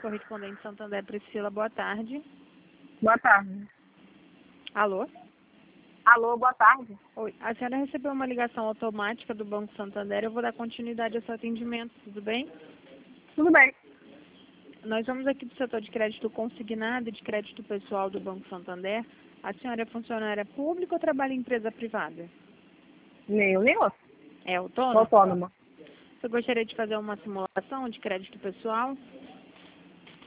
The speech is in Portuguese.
Correspondente Santander Priscila, boa tarde. Boa tarde. Alô? Alô, boa tarde. Oi, a senhora recebeu uma ligação automática do Banco Santander, eu vou dar continuidade ao seu atendimento, tudo bem? Tudo bem. Nós vamos aqui do setor de crédito consignado e de crédito pessoal do Banco Santander. A senhora é funcionária pública ou trabalha em empresa privada? Nem outro. É Sou autônoma? autônoma. Você gostaria de fazer uma simulação de crédito pessoal?